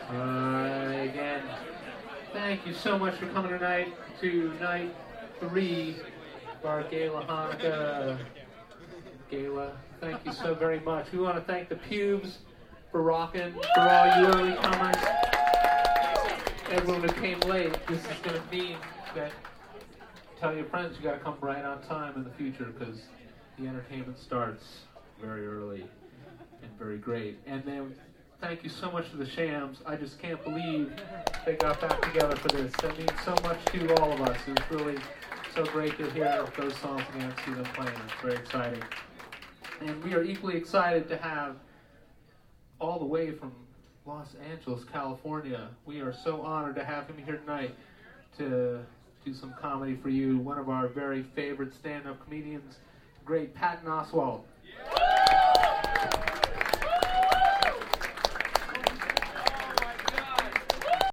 Again, thank you so much for coming tonight to night 3 of our Gala Hanukkah Gala. Thank you so very much. We want to thank the Pubes for rocking, for all you early comers. Everyone who came late, this is going to mean that tell your friends you got to come right on time in the future because the entertainment starts very early and very great. And then thank you so much to the Shams. I just can't believe they got back together for this. That means so much to all of us. It's really so great to hear those songs again and see them playing. It's very exciting. And we are equally excited to have all the way from Los Angeles, California. We are so honored to have him here tonight to do some comedy for you. One of our very favorite stand-up comedians, great Patton Oswalt.